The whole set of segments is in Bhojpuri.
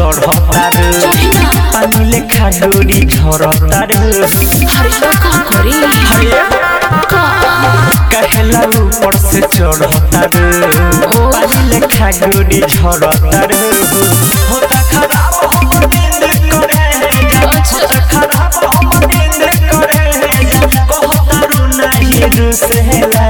चढ़ता रे पानी लेखा डोरी झरता रे कहला ऊपर से चढ़ता रे पानी लेखा डोरी झरता रे होता खराब हमर नींद करे होता खराब हमर नींद करे कहता रू नहीं रुसेला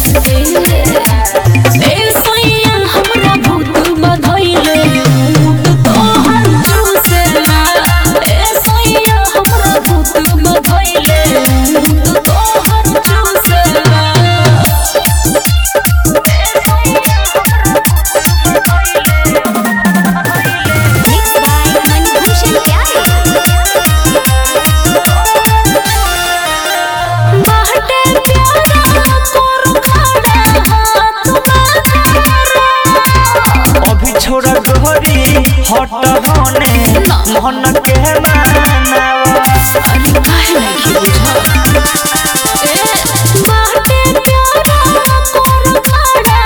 छोड़ा गोरी हट होने मन के मानवा अरे काहे नहीं बुझा बाटे प्यारा कोर खड़ा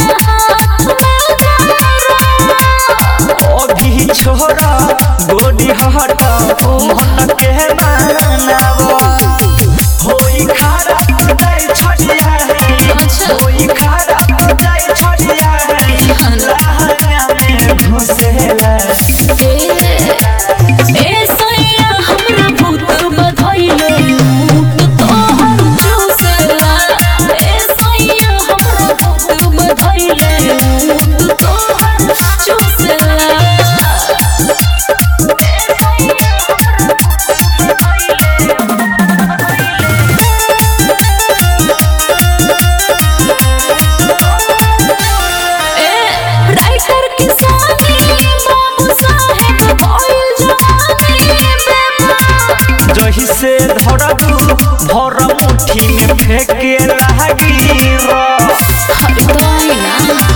अभी छोड़ा गोरी हट मन के मानवा होई खारा जाई छड़िया होई खारा जाई छड़िया घुसेला ए सैया हमरा भूत बधइले मुत तोहर चूसला ए सैया हमरा भूत बधइले मुत तोहर चूसला राइटर किसानी बाबू साहेब भइल जवानी जही से धरबू भर मुट्ठी में फेंके लागी हरि तोइना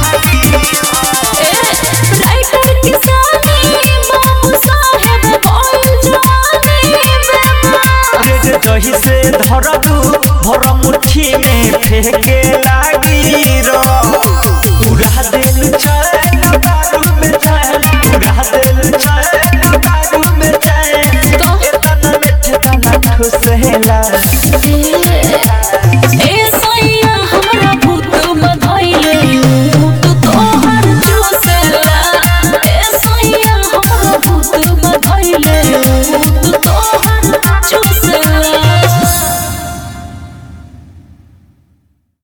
राइटर किसानी बाबू साहेब भइल जवानी रे जही से धरबू भर मुट्ठी में फेंके लागी उड़ा दिल चैन बारू में चैन उड़ा दिल चैन बारू में चैन इतना मीठा ना खुसेला